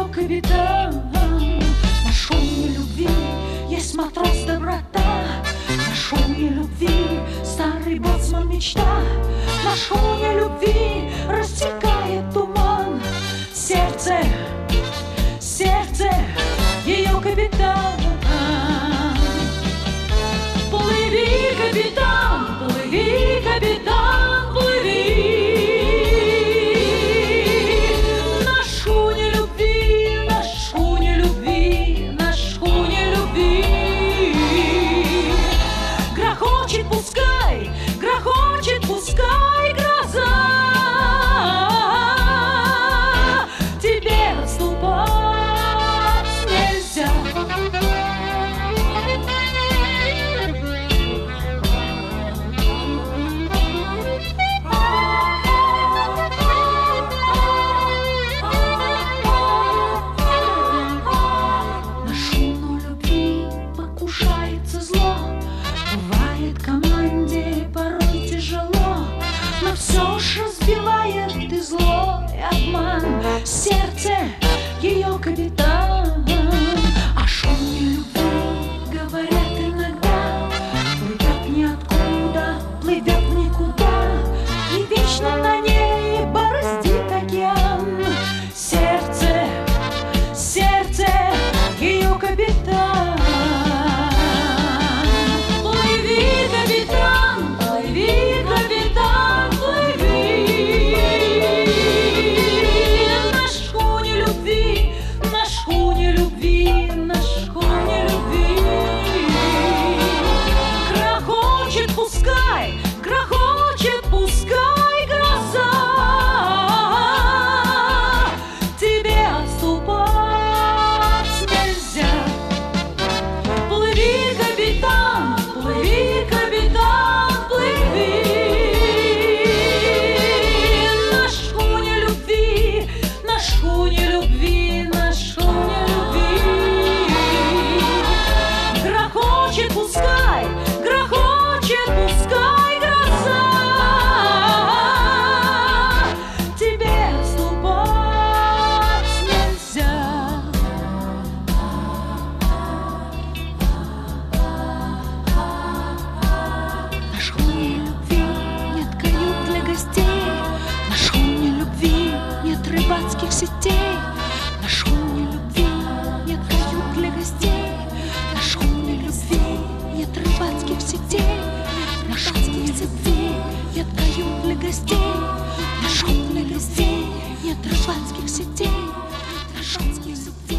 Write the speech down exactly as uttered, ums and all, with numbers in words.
ее капитан. На шхуне любви есть матрос доброта, на шхуне любви старый боцман мечта, на шхуне любви растекает туман. Сердце, сердце ее капитан. Плыви, капитан, плыви, капитан, плыви. На шхуне любви, на шхуне любви, на шхуне любви. Грохочет пускай, грохочет пускай гроза. Тебе отступать нельзя. Команде порой тяжело, но все ж разбивает и зло, и обман. Сердце ее капитан. О шуме любви говорят иногда, плывет ниоткуда, плывет никуда, и вечно на ней бороздит океан. Сердце, сердце ее капитан. Пускай, грохочет, пускай гроза. Тебе отступать нельзя. Плыви, капитан, плыви, капитан, плыви. На шхуне любви, на шхуне любви, на шхуне любви. Грохочет, пускай, грохочет, пускай гроза. Тебе отступать нельзя. На шхуне любви нет кают для гостей, на шхуне любви нет рыбацких сетей, на шхуне любви нет кают для гостей, на шхуне любви нет рыбацких сетей, на шхуне любви нет кают для гостей, на шхуне любви нет рыбацких сетей, на шхуне любви.